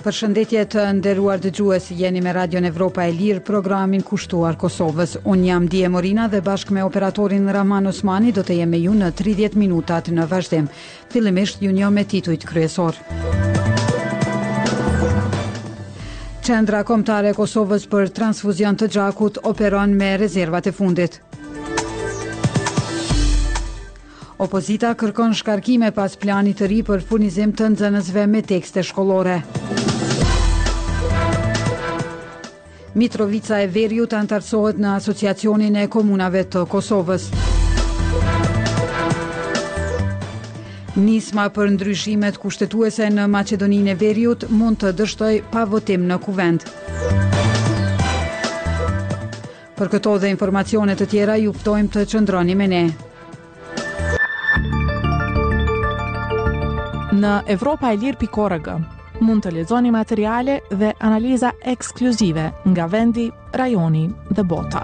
Përshëndetje të nderuar dëgjues, jeni me Radion Evropa e Lirë, programin kushtuar Kosovës. Unë jam Dije Morina dhe bashkë me operatorin Rahman Osmani do të jem me ju në 30 minutat në vazhdim. Fillimisht ju njoh me titujt kryesor. Qendra Kombëtare e Kosovës për transfuzion të gjakut operon me rezervat e fundit. Opozita kërkon shkarkime pas planit të ri për furnizim të nxënësve me tekste shkollore. Mitrovica e Veriut antarësohet në Asociacionin e Komunave të Kosovës. Nisma për ndryshimet kushtetuese në Maqedoninë e Veriut mund të dështoj pa votim në kuvend. Për këto dhe informacione të tjera ju ftojmë të qëndroni me ne. Në evropaelir.org mund të lexoni materiale dhe analiza ekskluzive nga vendi, rajoni dhe bota.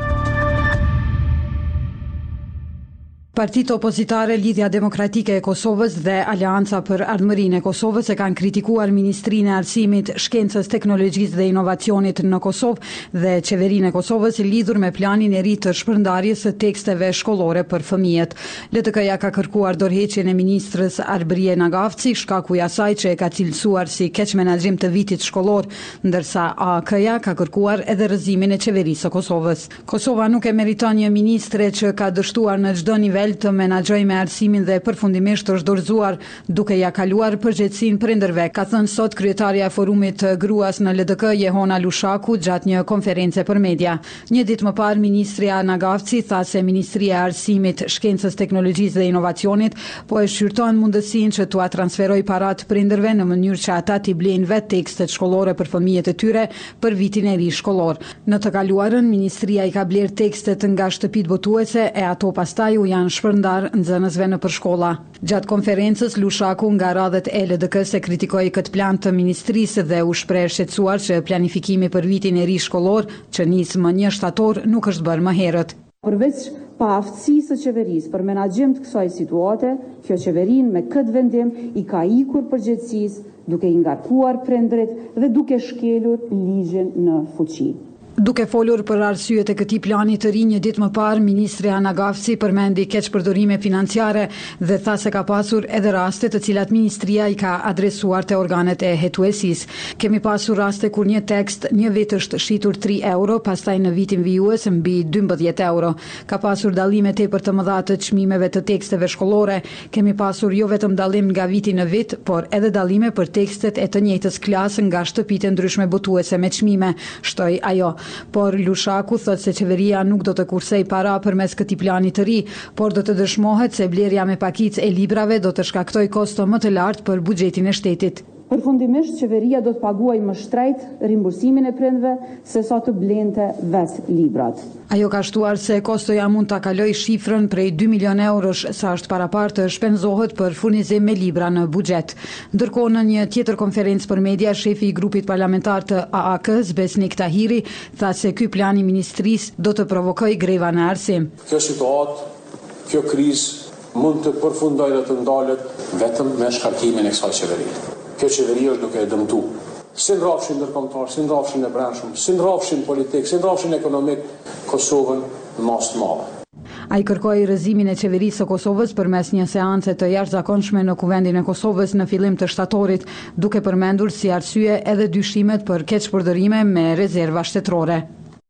Partitë opozitare, Lidhja Demokratike e Kosovës dhe Aleanca për Ardhmërinë e Kosovës e kanë kritikuar Ministrinë e Arsimit, Shkencës, Teknologjisë dhe Inovacionit në Kosovë dhe Qeverinë e Kosovës lidhur me planin e ri të shpërndarjes së teksteve shkollore për fëmijët. LDK-ja ka kërkuar dorëheqjen e ministrës Arbërie Nagafci, shkaku i asaj që e ka cilësuar si keq menaxhim të vitit shkollor, ndërsa AK-ja ka kërkuar edhe rrëzimin e qeverisë së Kosovës. Kosova nuk e meriton një ministre që ka dështuar në çdo nivel të menaxhoj me arsimin dhe përfundimisht është dorëzuar duke ja kaluar përgjegjësinë prindërve, ka thënë sot kryetaria e forumit të gruas në LDK Jehona Lushaku gjatë një konference për media. Një ditë më parë ministria Nagafci tha se Ministria e Arsimit, Shkencës, Teknologjisë dhe Inovacionit po e shqyrton mundësinë që t'ua transferoj parat prindërve në mënyrë që ata t'i blejnë vetë tekstet shkollore për fëmijët e tyre për vitin e ri shkollor. Në të kaluarën ministria i ka blerë tekstet nga shtëpitë botuese e ato pastaj u janë shpërndar nxënësve në përshkolla. Gjatë konferencës, Lushaku nga radhët e LDK-s e kritikoi këtë plan të ministrisë dhe u shpreh shqetësuar që planifikimi për vitin e ri shkollor, që nis më 1 shtator, nuk është bërë më herët. Përveç paaftësisë së qeverisë për menaxhim të kësaj situate, kjo qeverinë me këtë vendim i ka ikur përgjegjësisë, duke i ngarkuar prindërit dhe duke shkelur ligjin në fuqi. Duke folur për arsyet e këtij plani të ri një ditë më parë, ministri Nagafci përmendi keqpërdorime financiare dhe tha se ka pasur edhe raste të cilat ministria i ka adresuar te organet e hetuesisë. Kemi pasur raste kur një tekst një vit është shitur 3 euro, pastaj në vitin vijues mbi 12 euro. Ka pasur dallime tepër të mëdha të çmimeve të teksteve shkollore. Kemi pasur jo vetëm dallim nga viti në vit, por edhe dallime për tekstet e të njëjtës klasë nga shtëpitë ndryshme botuese me çmime, shtoi ajo. Por Lushaku thotë se qeveria nuk do të kursej para përmes këtij plani të ri, por do të dëshmohet se blerja me pakicë e librave do të shkaktoj kosto më të lartë për buxhetin e shtetit. Përfundimisht, qeveria do të paguajë më shtrejt rimbursimin e prindve se sa të blente vetë librat. Ajo ka shtuar se kostoja mund ta kaloj shifrën prej 2 milion eurosh sa është parapar të shpenzohet për furnizim me libra në buxhet. Ndërkohë në një tjetër konferencë për media, shefi i grupit parlamentar të AAK-s, Besnik Tahiri, tha se ky plan i ministrisë do të provokojë greva në arsim. Kjo situatë, kjo krizë mund të përfundojë dhe të ndalet vetëm me shkarkimin e kësaj qeverie. Kjo qeveri është duke e dëmtu. Si në rrafshin ndërkombëtar, si në rrafshin e brendshëm, si në rrafshin politik, si në rrafshin ekonomik, Kosovën në masë të madhe. Ai kërkoi rrëzimin e qeverisë së Kosovës përmes një seance të jashtëzakonshme në kuvendin e Kosovës në fillim të shtatorit, duke përmendur si arsye edhe dyshimet për keqpërdorime me rezerva shtetërore.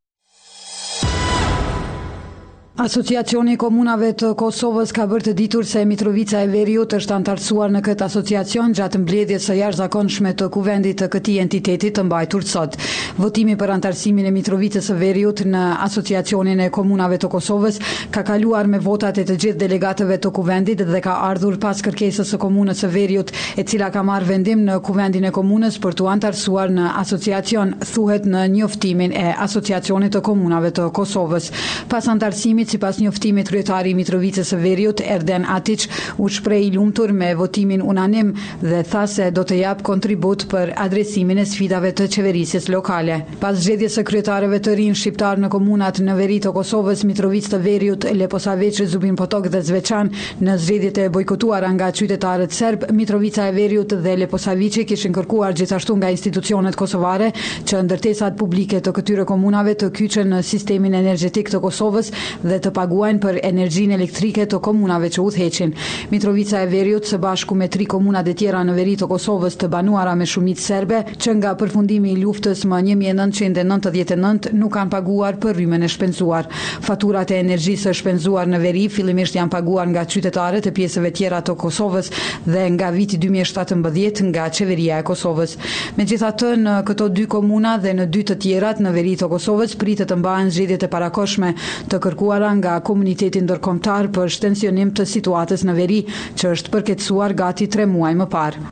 Asociacioni i Komunave të Kosovës ka bërë të ditur se Mitrovica e Veriut është antarësuar në këtë asociacion gjatë mbledhjes së jashtëzakonshme të kuvendit të këtij entiteti të mbajtur sot. Votimi për antarësimin e Mitrovicës së Veriut në Asociacionin e Komunave të Kosovës ka kaluar me votat e të gjithë delegatëve të kuvendit dhe ka ardhur pas kërkesës së komunës së Veriut, e cila ka marrë vendim në kuvendin e komunës për t'u antarësuar në asociacion, thuhet në njoftimin e Asociacionit të Komunave të Kosovës. Pas antarësimit, ditë, sipas njoftimit kryetari i Mitrovicës së Veriut, Erden Atiç, u shpreh i lumtur me votimin unanim dhe tha se do të jap kontribut për adresimin e sfidave të qeverisjes lokale. Pas zgjedhjes së kryetarëve të rinj shqiptar në komunat në veri të Kosovës, Mitrovicë të Veriut, Leposaviç, Zubin Potok dhe Zveçan, në zgjedhjet e bojkotuara nga qytetarët serb, Mitrovica e Veriut dhe Leposaviçi kishin kërkuar gjithashtu nga institucionet kosovare që ndërtesat publike të këtyre komunave të kyçen në sistemin energjetik të Kosovës dhe të paguajnë për energjinë elektrike të komunave që udhëheqin. Mitrovica e Veriut së bashku me 3 komunat e tjera në veri të Kosovës të banuara me shumicë serbe, që nga përfundimi i luftës më 1999 nuk kanë paguar për rrymën e shpenzuar. Faturat e energjisë shpenzuar në veri fillimisht janë paguar nga qytetarët e pjesëve tjera të Kosovës dhe nga viti 2017 nga qeveria e Kosovës. Megjithatë, në këto 2 komuna dhe në 2 të tjerat në veri të Kosovës pritet të mbahen zgjedhjet e parakohshme të kërkuara nga komuniteti ndërkombëtar për shtensionim të situatës në veri, që është përkeqësuar gati 3 muaj më parë.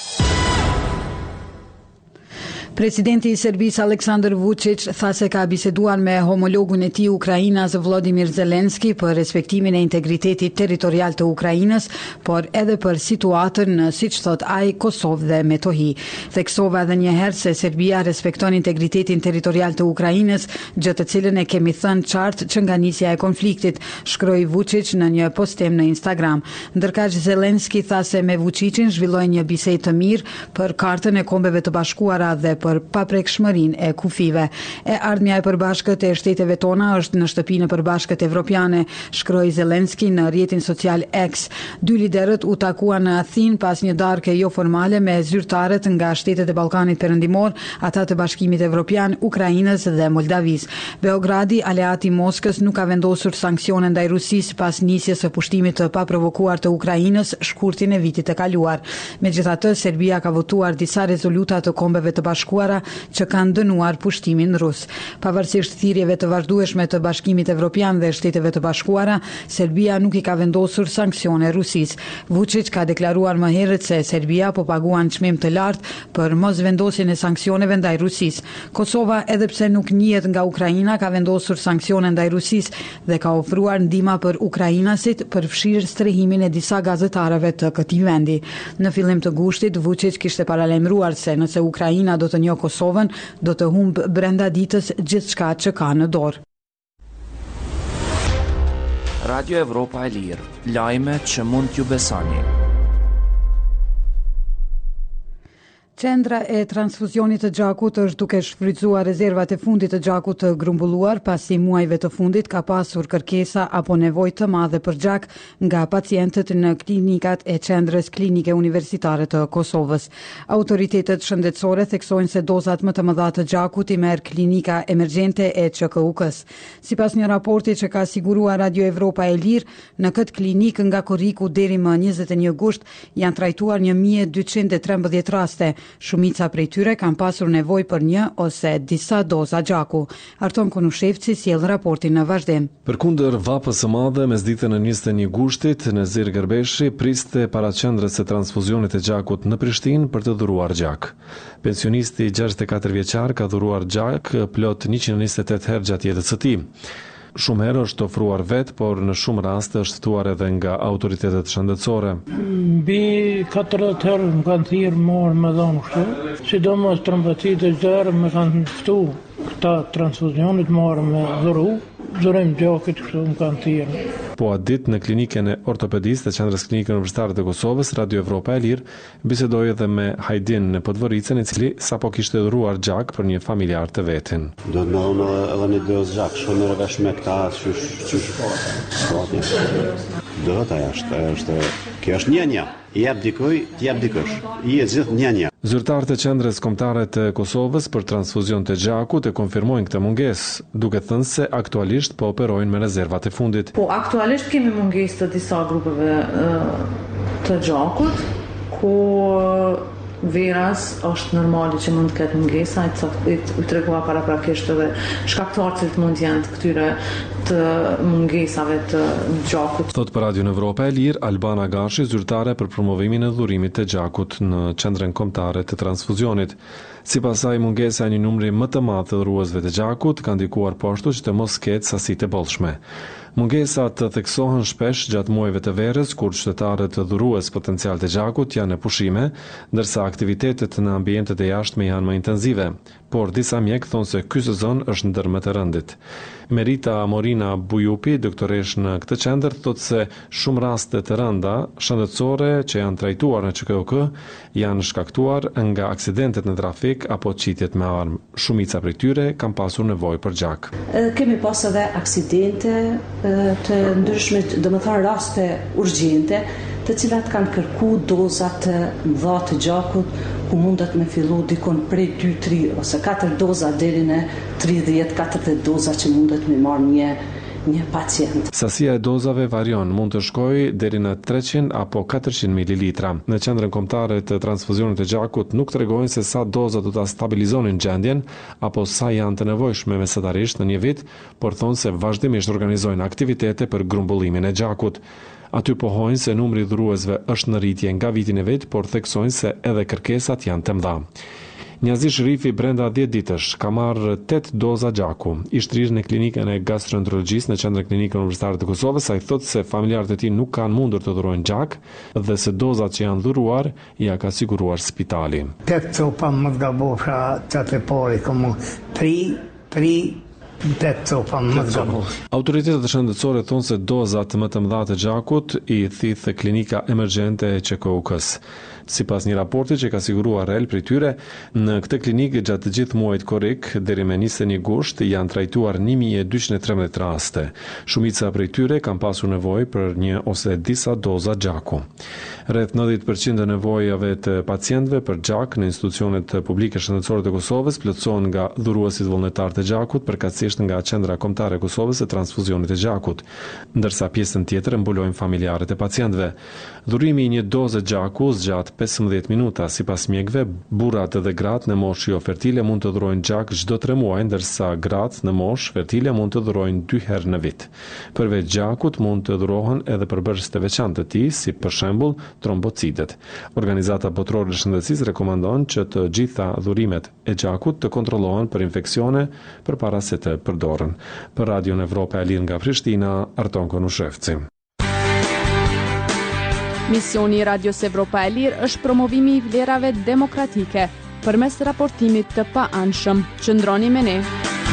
Presidenti i Serbisë Aleksandar Vučić tha se ka biseduar me homologun e tij ukrainas Volodymyr Zelenski për respektimin e integritetit territorial të Ukrainës, por edhe për situatën në, siç thot ai, Kosovë dhe Metohi. Theksova edhe një herë se Serbia respekton integritetin territorial të Ukrainës, gjë të cilën e kemi thënë qartë që nga nisja e konfliktit, shkroi Vučić në një postim në Instagram. Ndërkaq Zelenski tha se me Vučićin zhvilloi një bisedë të mirë për kartën e Kombeve të Bashkuara dhe për paprekshmërinë e kufive. E ardhmja e përbashkët e shteteve tona është në shtëpinë e përbashkët evropiane, shkroi Zelenski në rrjetin social X. 2 liderët u takuan në Athinë pas një darke jo formale me zyrtarët nga shtetet e Ballkanit Perëndimor, ata të Bashkimit Evropian, Ukrainës dhe Moldavisë. Beogradi, aleati i Moskës, nuk ka vendosur sanksione ndaj Rusisë pas nisjes së pushtimit të paprovokuar të Ukrainës shkurtin e vitit të kaluar. Megjithatë, Serbia ka votuar disa rezoluta të Kombeve të Bashkuara që kanë dënuar pushtimin rus. Pavarësisht thirrjeve të vazhdueshme të Bashkimit Evropian dhe Shteteve të Bashkuara, Serbia nuk i ka vendosur sanksione Rusisë. Vučić ka deklaruar më herët se Serbia po paguan çmim të lartë për mosvendosjen e sanksioneve ndaj Rusisë. Kosova, edhe pse nuk njihet nga Ukraina, ka vendosur sanksione ndaj Rusisë dhe ka ofruar ndihmë për ukrainasit, përfshirë strehimin e disa gazetarëve të këtij vendi. Në fillim të gushtit, Vučić kishte paralajmëruar se nëse Ukraina do të njohë Kosovën, do të humbë brenda ditës gjithçka që ka në dorë. Radio Evropa e Lirë, lajme që mund t'ju besoni. Qendra e transfuzionit të gjakut është duke shfrytzuar rezervat e fundit të gjakut të grumbulluar, pasi muajve të fundit ka pasur kërkesa apo nevojë të madhe për gjak nga pacientët në klinikat e Qendrës Klinike Universitare të Kosovës. Autoritetet shëndetësore theksojnë se dozat më të mëdha të gjakut i merr klinika emergjente e QKUK-s. Sipas një raporti që ka siguruar Radio Evropa e Lirë, në këtë klinikë nga korriku deri më 21 gusht janë trajtuar 1213 raste. Shumica prej tyre kanë pasur nevojë për një ose disa doza gjaku. Arton Konushevci sjell raportin në vazhdim. Përkundër vapës së madhe mesditën e 21 gushtit, Nezir Gerbeshi priste para qendrës së transfuzionit të gjakut në Prishtinë për të dhuruar gjak. Pensionisti 64 vjeçar ka dhuruar gjak plot 128 herë gjatë jetës së tij. Shumë herë është ofruar vetë, por në shumë raste është ftuar edhe nga autoritetet shëndetësore. Mbi 40 herë më kanë thirrë morë me dhonë kështu, sidomos trombotit e zërë më kanë ftu këta transfuzionit morë me dhurim gjakit kështu më kanë thirrë. Po atë ditë në klinikën e ortopedisë të Qendrës Klinike Universitare të Kosovës, Radio Evropa e Lirë bisedoi edhe me Hajdin në Podvoricën, i cili sapo kishte dhuruar gjak për një familjar të vetin. Do të më dhonë edhe një dozë gjak, shumë herë vesh me këta, dohet aja është, kjo është një, i jep dikuj, ti jep dikush, i e gjithë një. Zyrtarët e Qendrës Kombëtare të Kosovës për transfuzion të gjakut e konfirmojnë këtë mungesë, duke thënë se aktualisht po operojnë me rezervat e fundit. Po aktualisht kemi mungesë të disa grupeve të gjakut, ku veras është normali që mund të ketë mungesa, i tregova paraprakisht edhe shkaktarët që mund të jenë të këtyre të mungesave të gjakut. Thot për Radio Evropa e Lirë, Albana Gashi, zyrtare për promovimin e dhurimit të gjakut në qendrën kombëtare të transfuzionit. Sipas saj, mungesa e një numri më të madh të dhuruesve të gjakut ka ndikuar poshtu që të mos ketë sasitë e bollshme. Mungesat të theksohen shpesh gjatë muajve të verës, kur qytetarët të dhurues potencial të gjakut janë në pushime, ndërsa aktivitetet në ambientet e jashtme janë më intenzive, por disa mjek thonë se ky sezon është ndër më të rëndit. Merita Morina Bujupi, doktoresh në këtë qendër, thotë se shumë raste të rënda shëndetësore që janë trajtuar në QKOK janë shkaktuar nga aksidentet në trafik apo qitjet me armë. Shumica prej tyre kanë pasur nevojë për gjak. Kemi pas edhe aksidente të ndryshme, domethënë raste urgjente, të cilat kanë kërku doza të mëdha të gjakut, ku mundet me fillu dikon prej 2, 3 ose 4 doza deri në 30-40 doza që mundet me marrë një pacient. Sasia e dozave varion, mund të shkojë deri në 300 apo 400 ml. Në qendrën kombëtare të transfuzionit të gjakut nuk tregojnë se sa doza do ta stabilizonin gjendjen apo sa janë të nevojshme mesatarisht në një vit, por thonë se vazhdimisht organizojnë aktivitete për grumbullimin e gjakut. Aty pohojnë se numri i dhuruesve është në rritje nga viti në vit, por theksojnë se edhe kërkesat janë të mëdha. Njazi Shrifi brenda 10 ditësh ka marrë 8 doza gjaku. I shtrirë në klinikën e gastroenterologjisë në qendrën klinikën universitare të Kosovës, ai thotë se familjarët e tij nuk kanë mundur të dhurojnë gjak dhe se dozat që janë dhuruar ja ka siguruar spitali. 8 copa më gabosha çate pori komo 3 Autoritetet shëndetësore thonë se dozat më të mëdha të gjakut i thith klinika emergjente e QKOK-s. Sipas një raporti që ka siguruar REL prej tyre, në këtë klinikë gjatë të gjithë muajit korrik deri me 21 gusht janë trajtuar 1213 raste. Shumica prej tyre kanë pasur nevojë për një ose disa doza gjaku. Rreth 90% e nevojave të pacientëve për gjak në institucionet publike shëndetësore të Kosovës plotësohen nga dhuruesit vullnetar të gjakut, përkatësisht nga Qendra Kombëtare e Kosovës e Transfuzionit të Gjakut, ndërsa pjesën tjetër mbulojnë familjarët e pacientëve. Dhurimi i një doze gjaku zgjat 15 minuta. Sipas mjekëve, burrat dhe gratë në moshë jo fertile mund të dhurojnë gjak çdo 3 muaj, ndërsa gratë në moshë fertile mund të dhurojnë 2 herë në vit. Përveç gjakut mund të dhurohen edhe përbërës të veçantë të tij, si për shembull trombocitet. Organizata botërore e shëndetësisë rekomandon që të gjitha dhurimet e gjakut të kontrollohen për infeksione përpara se të përdoren. Për Radio Evropa e Lirë nga Prishtina, Arton Konushevci. Misioni i Radios Evropa e Lirë është promovimi i vlerave demokratike përmes raportimit të paanshëm. Qëndroni me ne.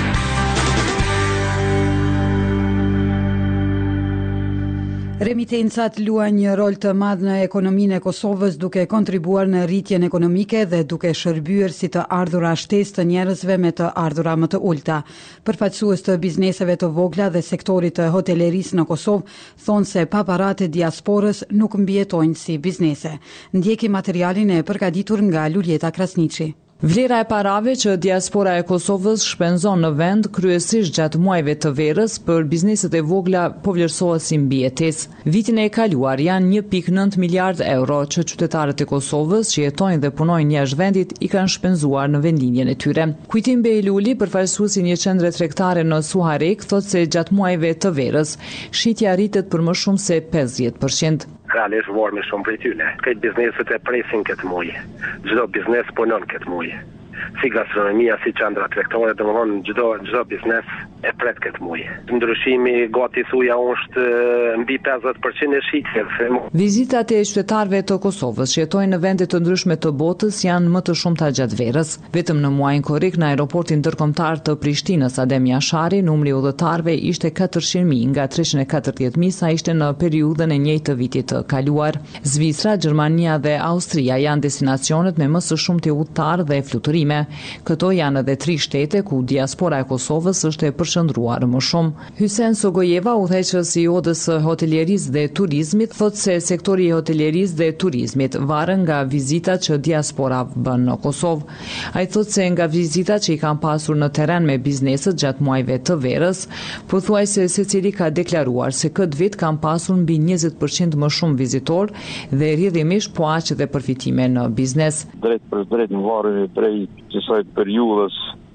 Remitencat luajnë një rol të madh në ekonominë e Kosovës, duke kontribuar në rritjen ekonomike dhe duke shërbyer si të ardhura shtesë të njerëzve me të ardhura më të ulta. Përfaqësues të bizneseve të vogla dhe sektorit të hotelerisë në Kosovë thonë se pa paratë e diasporës nuk mbijetojnë si biznese. Ndjekim materialin e përgatitur nga Luljeta Krasniqi. Vlera e parave që diaspora e Kosovës shpenzon në vend kryesisht gjatë muajve të verës për bizneset e vogla po vlerësohet si mbijetesë. Vitin e kaluar janë 1.9 miliard euro që qytetarët e Kosovës që jetojnë dhe punojnë jashtë vendit i kanë shpenzuar në vendlinjen e tyre. Kujtim Bejluli, përfaqësuesi një qendre tregtare në Suharek, thotë se gjatë muajve të verës shitja rritet për më shumë se 50%. Realisht vormi shumë prej tyre. Këtë bizneset e presin këtë muaj. Çdo biznes punon këtë muaj. Si gastronomia, si qendra tregtare, domthonë çdo biznes e pret këtë muaj. Ndryshimi gati thuja është mbi 50% e shitjeve. Vizitat e qytetarëve të Kosovës që jetojnë në vende të ndryshme të botës janë më të shumta gjatë verës. Vetëm në muajin korrik në aeroportin ndërkombëtar të Prishtinës Adem Jashari, numri udhëtarëve ishte 400.000 nga 340.000 sa ishte në periudhën e njëjtë të vitit të kaluar. Zvicra, Gjermania dhe Austria janë destinacionet me më së shumti udhëtarë dhe fluturime. Këto janë edhe 3 shtete ku diaspora e Kosovës është e përshëndruar më shumë. Hysen Sogojeva, udhëheqësi i odës së hotelierisë dhe turizmit, thotë se sektori i hotelierisë dhe turizmit varet nga vizitat që diaspora bën në Kosovë. Ai thotë se nga vizitat që i kanë pasur në terren me bizneset gjatë muajve të verës, pothuajse secili ka deklaruar se këtë vit kanë pasur mbi 20% më shumë vizitor dhe rrjedhimisht po aq edhe përfitime në biznes. Drejt për drejt në varrin prej kësaj periudhës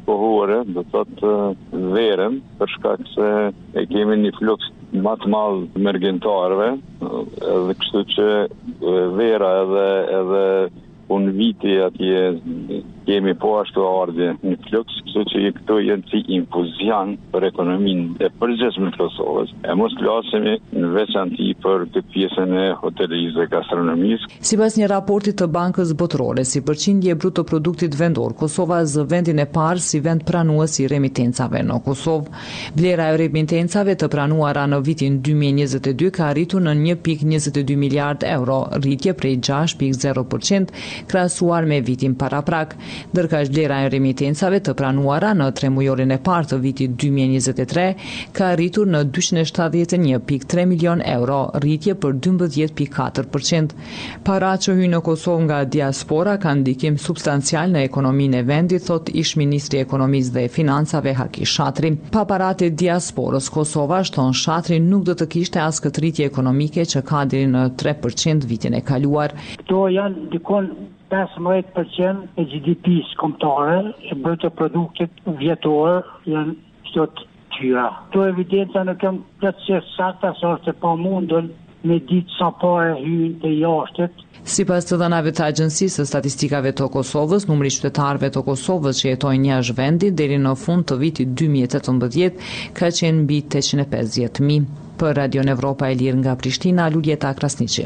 kohore, do thotë verën, për shkak se e kemi një fluks më të madh emergjentarëve, edhe kështu që vera edhe unë viti atje kemi po ashtu ardhje një fluks, kështu që këto janë si infuzion për ekonominë e përgjithshme të Kosovës. E mos flasemi në veçanti për këtë pjesën e hotelerisë dhe gastronomisë. Sipas një raporti të Bankës Botërore, si përqindje e bruto produktit vendor, Kosova zë vendin e parë si vend pranues i remitencave në Kosovë. Vlera e remitencave të pranuara në vitin 2022 ka arritur në 1.22 miliard euro, rritje prej 6.0% krahasuar me vitin paraprak. Ndërkaq vlera e remitencave të pranuara në tremujorin e parë të vitit 2023 ka arritur në 271.3 milion euro, rritje për 12.4%. Para që hynë në Kosovë nga diaspora ka ndikim substancial në ekonominë e vendit, thot ish ministri i ekonomisë dhe financave Haki Shatri. Pa paratë e diasporës, Kosova, shton Shatri, nuk do të kishte as këtë rritje ekonomike që ka deri në 3% vitin e kaluar. Këto janë dikon 15% e GDP-së kombëtare, e bruto produktit vjetor janë këto të tyra. Këto evidenca nuk janë plotësisht sakta, se është e pamundur me ditë sa pare hyjnë të jashtit. Sipas të dhënave të Agjencisë së Statistikave të Kosovës, numri i qytetarëve të Kosovës që jetojnë jashtë vendit deri në fund të vitit 2018 ka qenë mbi 850.000. Për Radio Evropa e Lirë nga Prishtina, Luljeta Krasniqi.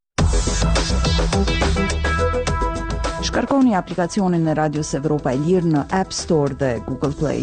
Shkarkoni aplikacionin e Radios Evropa e Lirë në App Store dhe Google Play.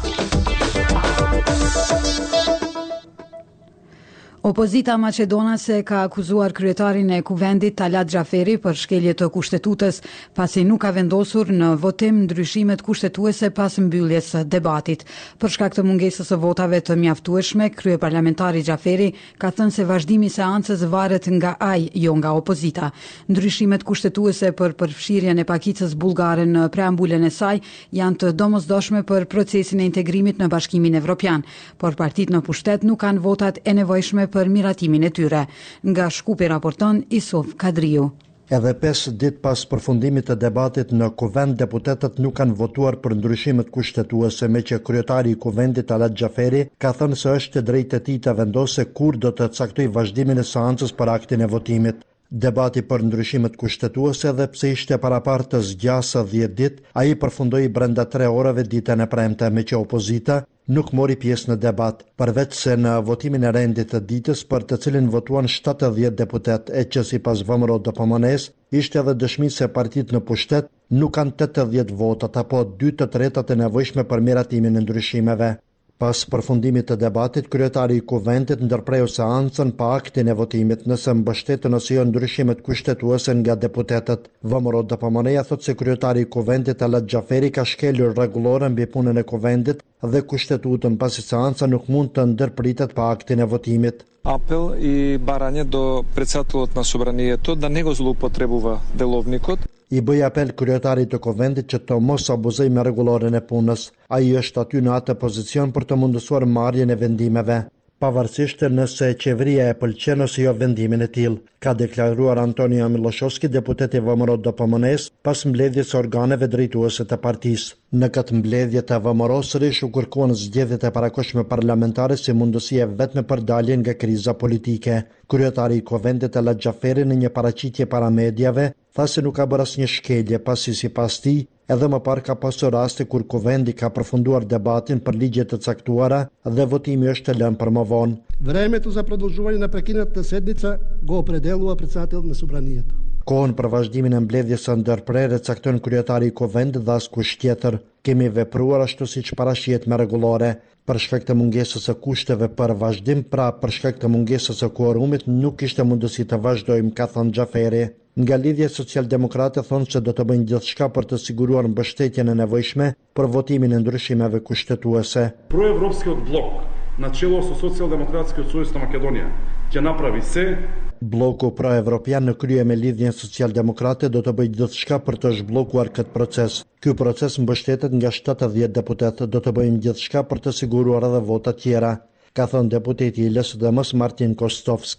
Opozita maqedonase ka akuzuar kryetarin e kuvendit Talat Xhaferi për shkelje të kushtetutës, pasi nuk ka vendosur në votim ndryshimet kushtetuese pas mbylljes së debatit. Për shkak të mungesës së votave të mjaftueshme, kryeparlamentari Xhaferi ka thënë se vazhdimi i seancës varet nga ai, jo nga opozita. Ndryshimet kushtetuese për përfshirjen e pakicës bullgare në preambulën e saj janë të domosdoshme për procesin e integrimit në Bashkimin Evropian, por partitë në pushtet nuk kanë votat e nevojshme për miratimin e tyre. Nga Shkupi raporton Isuf Kadriu. Edhe 5 ditë pas përfundimit të debatit në kuvend, deputetët nuk kanë votuar për ndryshimet kushtetuese, me që kryetari i kuvendit Talat Xhaferi ka thënë se është e drejtë e tij të vendosë kur do të caktojë vazhdimin e seancës për aktin e votimit. Debati për ndryshimet kushtetuese, edhe pse ishte paraparë të zgjasë 10 ditë, ai përfundoi brenda 3 orëve ditën e premte, me që opozita nuk mori pjesë në debat, përveç se në votimin e rendit të ditës, për të cilin votuan 70 deputet, e që sipas VMRO DPMN-s ishte edhe dëshmi se partitë në pushtet nuk kanë 80 votat apo 2/3 e nevojshme për miratimin e ndryshimeve. Pas përfundimit të debatit, kryetari i kuvendit ndërpreu seancën pa aktin e votimit, nëse mbështetën ose jo ndryshimet kushtetuese nga deputetët. VMRO DPMN-ja thot se kryetari i kuvendit Talat Xhaferi ka shkelur rregullore mbi punën e kuvendit dhe kushtetutën, pasi seanca nuk mund të ndërpritet pa aktin e votimit. Апел и барање до председателот на собранието да не го злоупотребува деловникот. I bëj apel kryetarit të kuvendit që të mos abuzoj me rregulloren e punës. Ai është aty në atë pozicion për të mundësuar marrjen e vendimeve, pavarësisht nëse qeveria e pëlqen ose jo vendimin e tillë, ka deklaruar Antonio Miloshovski, deputet i VMRO DPMN-s, pas mbledhjes së organeve drejtuese të partisë. Në këtë mbledhje të VMRO sërish u kërkuan zgjedhjet e parakohshme parlamentare si mundësi e vetme për dalje nga kriza politike. Kryetari i kuvendit Talat Xhaferi në një paraqitje para mediave tha se nuk ka bërë asnjë shkelje, pasi sipas tij edhe më parë ka pasur raste kur kuvendi ka përfunduar debatin për ligje të caktuara dhe votimi është lënë për më vonë. Времето за продолжување на прекинатата седница го определува председателот на собранието. Kohën për vazhdimin e mbledhjes së ndërprerë cakton kryetari i kuvendit dhe askush tjetër. Kemi vepruar ashtu siç parashihet me rregullore. Për shkak të mungesës së kushteve për vazhdim, pra për shkak të mungesës së kuorumit, nuk kishte mundësi të vazhdojmë, ka thënë Xhaferi. Nga lidhja socialdemokrate thonë se do të bëjnë gjithçka për të siguruar mbështetjen e nevojshme për votimin e ndryshimeve kushtetuese. Проевропскиот блок на чело со Социјалдемократскиот сојуз на Македонија ќе направи се. Bloku pro-evropian në krye me lidhjen socialdemokrate do të bëjë gjithçka për të zhbllokuar këtë proces. Ky proces mbështetet nga 70 deputetë, do të bëjmë gjithçka për të siguruar edhe vota tjera, ka thënë deputeti i LSDM-s Martin Kostovski.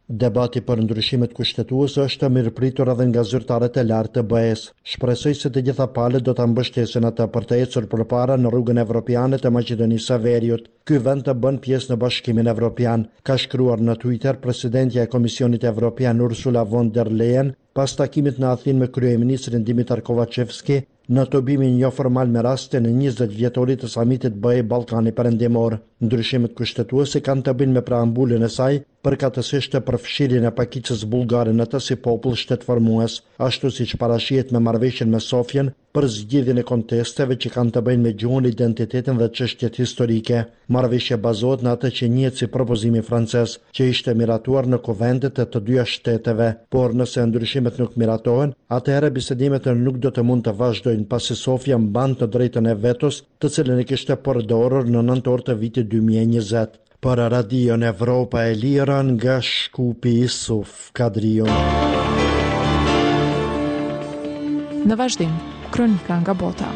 Debati për ndryshimet kushtetuese është mirëpritur edhe nga zyrtarët e lartë të BE-s. Shpresoj se të gjitha palët do ta mbështesin atë për të ecur përpara në rrugën evropiane të Maqedonisë së Veriut. Ky vend të bën pjesë në Bashkimin Evropian, ka shkruar në Twitter presidentja e Komisionit Evropian Ursula von der Leyen pas takimit në Athinë me kryeministrin Dimitar Kovacevski në tobimin jo formal me rastin e 20 vjetorit të samitit BE Ballkani Perëndimor. Ndryshimet kushtetuese kanë të bëjnë me preambulën e saj, përkatësisht të përfshirjen e pakicës bullgare në të si popull shtetformues, ashtu siç parashihet me marrëveshjen me Sofjen për zgjidhjen e kontesteve që kanë të bëjnë me gjuhën, identitetin dhe çështjet historike. Marrëveshja bazohet në atë që njihet si propozimi francez, që ishte miratuar në kuventet e të dyja shteteve, por nëse ndryshimet nuk miratohen, atëherë bisedimet nuk do të mund të vazhdojnë pasi Sofja mban të drejtën e vetos, të cilën e kishte përdorur në nëntor të vitit 2020. Për Radion Evropa e Lira nga Shkupi Isuf Kadrion. Në vazhdim, kronika nga bota.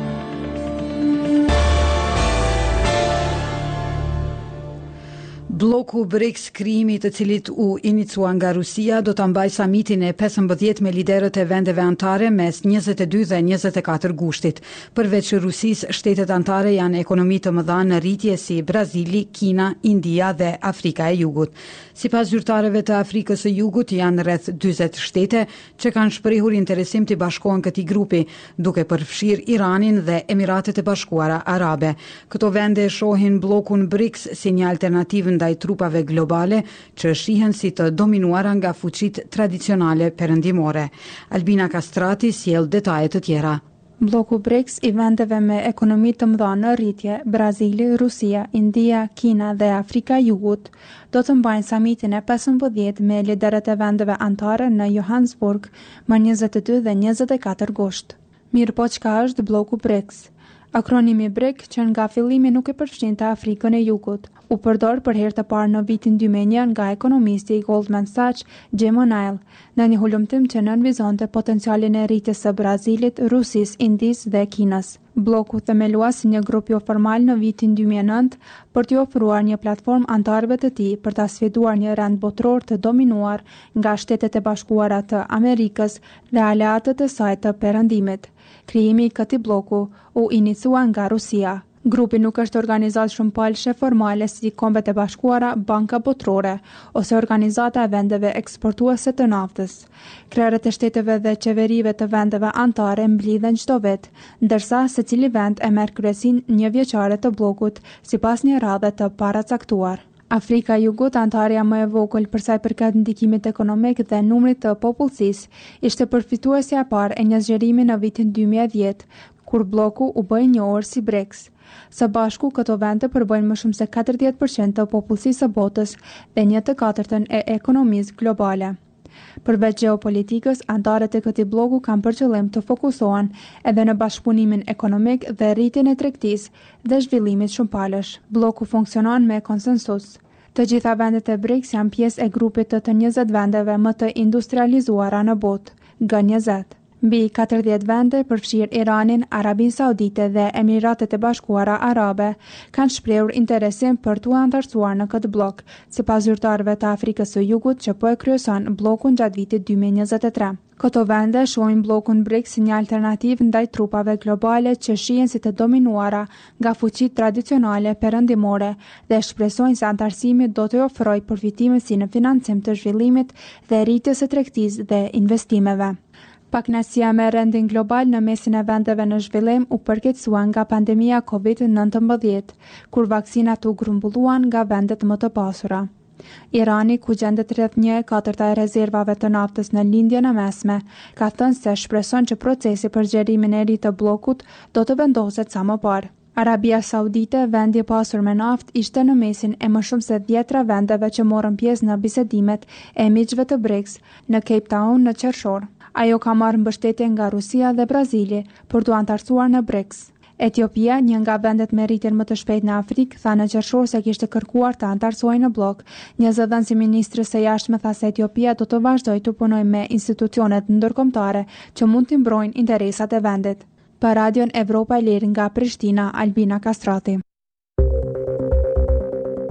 Bloku BRICS, krijimi i të cilit u inicua nga Rusia, do ta mbajë samitin e 15 me liderët e vendeve anëtare mes 22 dhe 24 gushtit. Përveç Rusisë, shtetet anëtare janë ekonomi të mëdha në rritje si Brazili, Kina, India dhe Afrika e Jugut. Sipas zyrtarëve të Afrikës së Jugut, janë rreth 40 shtete që kanë shprehur interesim të bashkohen këtij grupi, duke përfshirë Iranin dhe Emiratet e Bashkuara Arabe. Këto vende shohin bllokun BRICS si një alternativë ndaj trupave globale që shihen si të dominuara nga fuqitë tradicionale perëndimore. Albina Kastrati sjell detaje të tjera. Bloku BRICS i vendeve me ekonomi të mëdha në rritje, Brazili, Rusia, India, Kina dhe Afrika e Jugut, do të mbajnë samitin e 15 me liderët e vendeve anëtare në Johannesburg më 22 dhe 24 gusht. Mirë po, çka është bloku BRICS? Akronimi BRIC, që nga fillimi nuk e përfshin të Afrikën e Jugut, u përdor për herë të parë në vitin 2001 nga ekonomisti i Goldman Sachs, Jim O'Neill, në një hulumtim që nënvizonte potencialin e rritjes së Brazilit, Rusisë, Indisë dhe Kinës. Bloku themelua si një grup jo formal në vitin 2009 për t'i ofruar një platformë anëtarëve të tij për ta sfiduar një rend botror të dominuar nga Shtetet e Bashkuara të Amerikës dhe aleatët e saj të Perëndimit. Krijimi i këtij bloku u inicua nga Rusia. Grupi nuk është organizat shumë palëshe formale si Kombet e Bashkuara, Banka Botrore ose Organizata e Vendeve Eksportuese të Naftës. Krerët e shteteve dhe qeverive të vendeve anëtare mblidhen çdo vit, ndërsa secili vend e merr kryesinë një vjeçare të bllokut sipas një radhe të paracaktuar. Afrika e Jugut, antarja më e vogël për sa i përket ndikimit ekonomik dhe numrit të popullsisë, ishte përfituesja e parë e një zgjerimi në vitin 2010, kur bloku u bë i njohur si BRICS. Së bashku, këto vende përbëjnë më shumë se 40% të popullsisë së botës dhe 1/4 e ekonomisë globale. Përveç geopolitikës, antarët e këtij bloku kanë për qëllim të fokusohen edhe në bashkëpunimin ekonomik dhe rritjen e tregtisë dhe zhvillimit shumëpalësh. Bloku funksionon me konsensus. Të gjitha vendet e BRICS janë pjesë e grupit të 20 vendeve më të industrializuara në botë, G20. Mbi 40 vende, përfshirë Iranin, Arabinë Saudite dhe Emiratet e Bashkuara Arabe, kanë shprehur interesim për t'u antarësuar në këtë blok, sipas zyrtarëve të Afrikës së Jugut që po e kryeson bllokun gjatë vitit 2023. Këto vende shohin bllokun BRICS si një alternativë ndaj trupave globale që shihen si të dominuara nga fuqitë tradicionale perëndimore dhe shpresojnë se antarësimi do të ofrojë përfitime si në financim të zhvillimit dhe rritjes së tregtisë dhe investimeve. Pakënaqësia me rendin global në mesin e vendeve në zhvillim u përkeqësua nga pandemia COVID-19, kur vaksinat u grumbulluan nga vendet më të pasura. Irani, ku gjendet rreth 1/4 e rezervave të naftës në lindjen e mesme, ka thënë se shpreson që procesi për zgjerimin e ri të bllokut do të vendoset sa më parë. Arabia Saudite, vendi i pasur me naftë, ishte në mesin e më shumë se 10 vendeve që morën pjesë në bisedimet e miqve të BRICS në Cape Town në qershor. Ajo ka marrë mbështetje nga Rusia dhe Brazili për t'u antarësuar në BRICS. Etiopia, një nga vendet me rritjen më të shpejtë në Afrikë, tha në qershor se kishte kërkuar të antarësohej në blok. Një zëdhënës i ministrës së jashtme tha se Etiopia do të vazhdojë të punojë me institucionet ndërkombëtare që mund të mbrojnë interesat e vendit. Për Radion Evropa e Lirë nga Prishtina, Albina Kastrati.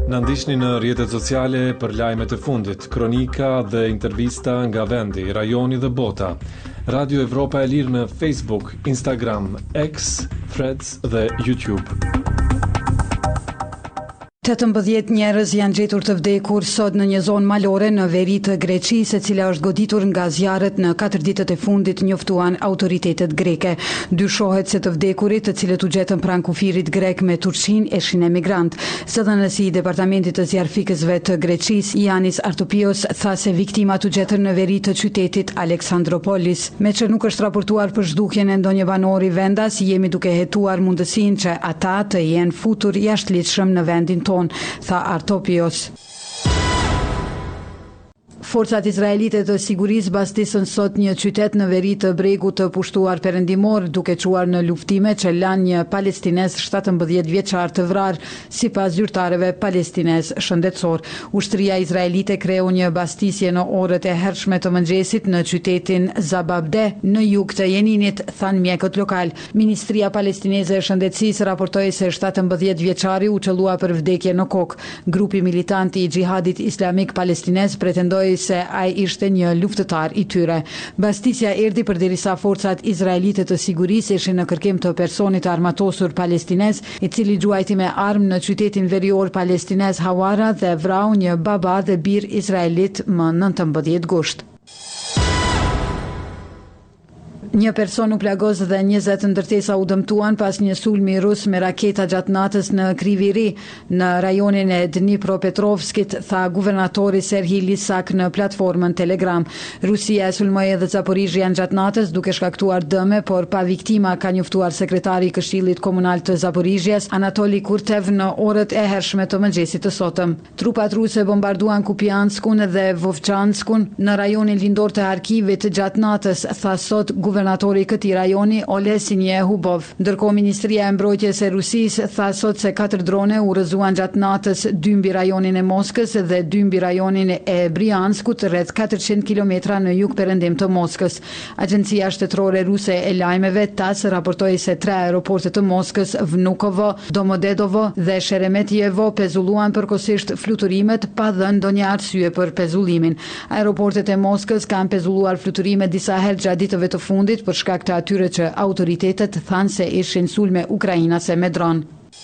Na ndiqni në rrjetet sociale për lajmet e fundit, kronika dhe intervista nga vendi, rajoni dhe bota. Radio Evropa e Lirë në Facebook, Instagram, X, Threads dhe YouTube. 18 njerëz janë gjetur të vdekur sot në një zonë malore në veri të Greqisë, e cila është goditur nga zjarret në 4 ditët e fundit, njoftuan autoritetet greke. Dyshohet se të vdekurit, të cilët u gjetën pranë kufirit grek me Turqinë, ishin emigrant. Zëdhënësi i Departamentit të Zjarfikësve të Greqisë, Yanis Artopios, tha se viktimat u gjetën në veri të qytetit Aleksandropolis. Me që nuk është raportuar për zhdukjen e ndonjë banori vendas, jemi duke hetuar mundësinë që ata të jenë futur jashtëligjshëm në vendin tonë, tha Artopios. Forcat izraelite të sigurisë bastisën sot një qytet në veri të bregut të pushtuar perëndimor, duke quar në luftime që lanë një palestinez 17 vjeçar të vrarë, sipas zyrtarëve palestinez shëndetësor. Ushtria izraelite kreu një bastisje në orët e hershme të mëngjesit në qytetin Zababde, në jug të Jeninit, than mjekët lokal. Ministria palestineze e shëndetësisë raportoi se 17 vjeçari u qellua për vdekje në kokë. Grupi militant i Xhihadit Islamik Palestinez pretendoi se ai ishte një luftëtar i tyre. Bastisja erdhi përderisa forcat izraelite të sigurisë ishin në kërkim të personit armatosur palestinez, i cili gjuajti me armë në qytetin verior palestinez Hawara dhe vrau një baba dhe bir izraelit më 19 gusht. Një person u plagos dhe 20 ndërtesa u dëmtuan pas një sulmi rus me raketa gjatë natës në Kriviri, në rajonin e Dnipropetrovskit, tha guvernatori Serhij Lisak në platformën Telegram. Rusia e sulmoi edhe Zaporizhjan gjatë natës duke shkaktuar dëme, por pa viktima, ka njoftuar sekretari i Këshillit Komunal të Zaporizhjes, Anatoli Kurtev, në orët e hershme të mëngjesit të sotëm. Trupat ruse bombarduan Kupianskun dhe Vovchanskun në rajonin lindor të Harkivit gjatë natës, tha sot guvernatori i këtij rajoni Ole Sinjehubov. Ndërkohë Ministria e Mbrojtjes e Rusisë tha sot se 4 drone u rrëzuan gjatë natës 2 mbi rajonin e Moskës dhe 2 mbi rajonin e Brianskut, rreth 400 kilometra në jug-perëndim të Moskës. Agjencia shtetërore ruse e lajmeve TASS raportoi se 3 aeroporte të Moskës, Vnukovo, Domodedovo dhe Sheremetjevo, pezulluan përkohësisht fluturimet pa dhënë ndonjë arsye për pezullimin. Aeroportet e Moskës kanë pezulluar fluturime disa herë gjatë ditëve të fundit për shkak të atyre që autoritetet thanë se ishin sulme ukrainase me dron.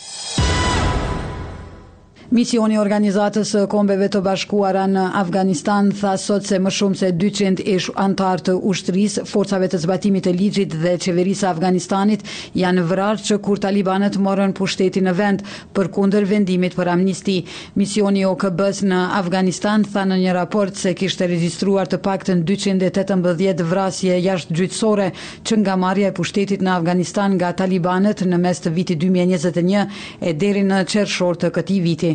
Misioni i Organizatës së Kombeve të Bashkuara në Afganistan tha sot se më shumë se 200 ish antar të ushtrisë, forcave të zbatimit të ligjit dhe qeverisë së Afganistanit janë vrarë që kur talibanët morën pushtetin në vend, përkundër vendimit për amnisti. Misioni OKB-s në Afganistan tha në një raport se kishte regjistruar të paktën 218 vrasje jashtëgjyqësore që nga marrja e pushtetit në Afganistan nga talibanët në mes të vitit 2021 e deri në qershor të këtij viti.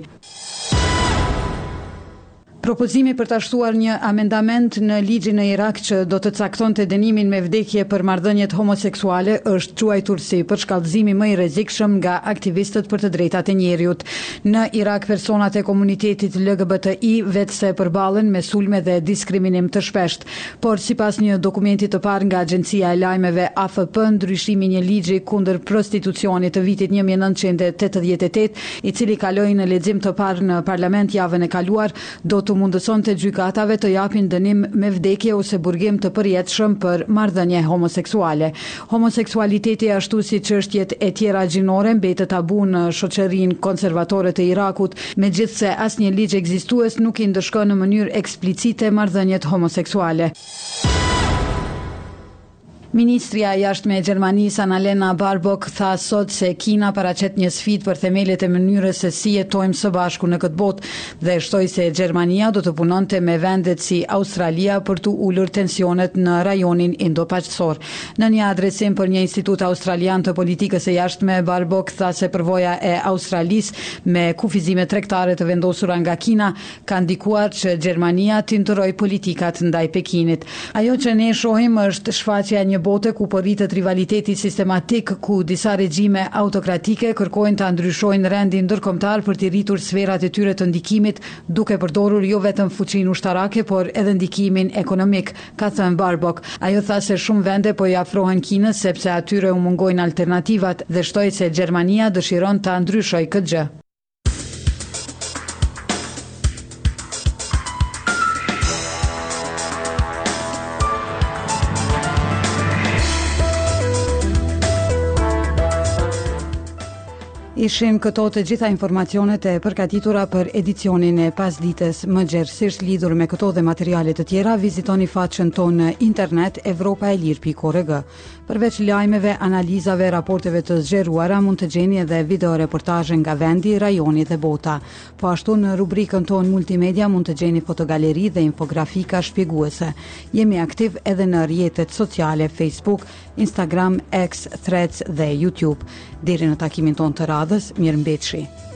Propozimi për ta shtuar një amendament në ligjin në Irak që do të caktonte dënimin me vdekje për marrëdhëniet homoseksuale është quajtur si përshkallëzimi më i rrezikshëm nga aktivistët për të drejtat e njerëzit. Në Irak personat e komunitetit LGBTI vetëse përballen me sulme dhe diskriminim të shpeshtë, por sipas një dokumenti të parë nga agjencia e lajmeve AFP, ndryshimi i një ligji kundër prostitucionit të vitit 1988, i cili kaloi në lexim të parë në parlament javën e kaluar, do të mundësonte gjykatave të japin dënim me vdekje ose burgim të përjetshëm për marrëdhënie homoseksuale. Homoseksualiteti ashtu si çështjet e tjera gjinore mbetet tabu në shoqërinë konservatore të Irakut, megjithse asnjë ligj ekzistues nuk i ndëshkon në mënyrë eksplicite marrëdhëniet homoseksuale. Ministria e jashtme e Gjermanisë Annalena Baerbock tha sot se Kina paraqet një sfidë për themelet e mënyrës se si jetojmë së bashku në këtë botë dhe shtoi se Gjermania do të punonte me vendet si Australia për të ulur tensionet në rajonin Indo-Paqësor. Në një adresim për një institut australian të politikës së jashtme, Baerbock tha se përvoja e Australisë me kufizime tregtare të vendosura nga Kina ka ndikuar që Gjermania të ndërrojë politikat ndaj Pekinit. Ajo që ne shohim është shfaqja e një bote ku po rritet rivaliteti sistematik, ku disa regjime autokratike kërkojnë ta ndryshojnë rendin ndërkombëtar për të rritur sferat e tyre të ndikimit, duke përdorur jo vetëm fuqinë ushtarake, por edhe ndikimin ekonomik, ka thënë Baerbock. Ajo tha se shumë vende po i afrohen Kinës sepse atyre u mungojnë alternativat dhe shtoi se Gjermania dëshiron ta ndryshojë këtë gjë. Ishin këto të gjitha informacionet e përgatitura për edicionin e pasdites. Më gjerësisht lidhur me këto dhe materiale të tjera, vizitoni faqen tonë në internet evropaelir.org. Përveç lajmeve, analizave, raporteve të zgjeruara, mund të gjeni edhe video reportazhe nga vendi, rajoni dhe bota. Po ashtu në rubrikën tonë multimedia mund të gjeni fotogaleri dhe infografika shpjeguese. Jemi aktiv edhe në rrjetet sociale Facebook, Instagram, X, Threads dhe YouTube. Deri në takimin tonë të radhës, mirëmbëjtje.